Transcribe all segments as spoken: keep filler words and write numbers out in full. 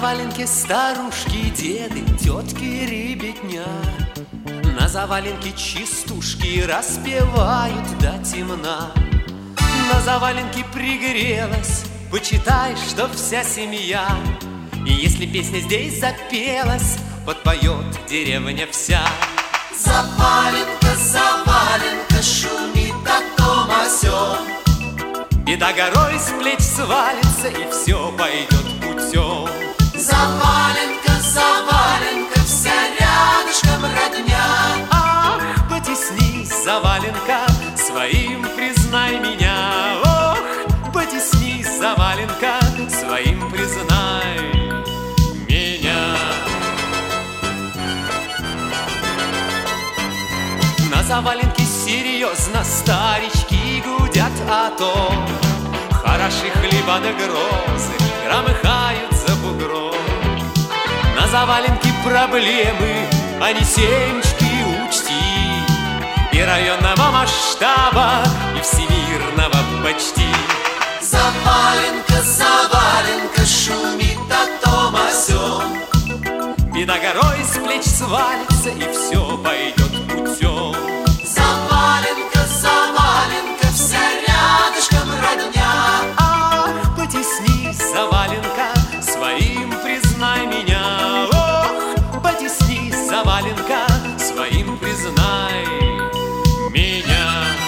заваленке старушки, деды, тетки, ребятня. На заваленке чистушки распевают до темна. На заваленке пригрелась, почитай, что вся семья. И если песня здесь запелась, подпоет деревня вся. Заваленка, заваленка, шумит о том о сём. Беда горой с плеч свалится, и все пойдет путем. Заваленка, заваленка, вся рядышком родня. Ах, потеснись, заваленка, своим признай меня. Ох, потеснись, заваленка, своим признай меня. На заваленке серьезно старички гудят о том. Хороши хлеба да грозы громыхают за бугром. На заваленке проблемы, а не семечки учти. И районного масштаба, и всемирного почти. Заваленка, заваленка, шумит о том о сём. Беда горой с плеч свалится, и все пойдет путем. Заваленка, заваленка, вся рядышком родня. Ах, потеснись, заваленка, своим признай меня. Ох, потеснись, заваленка, своим признай меня.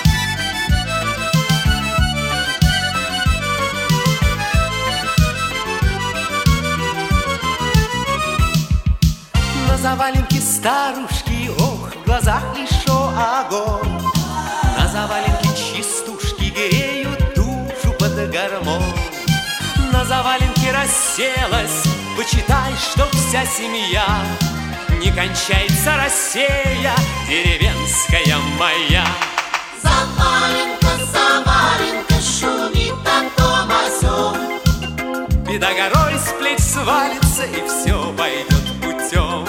На заваленке старушки, ох, в глазах еще огонь. На заваленке чистушки греют душу под гармон. На заваленке расселась, почитай, что вся семья. Не кончается Россия, деревенская моя. Заваленка, заваленка, шумит о том о сём. Беда горой с плеч свалится, и все пойдет путем.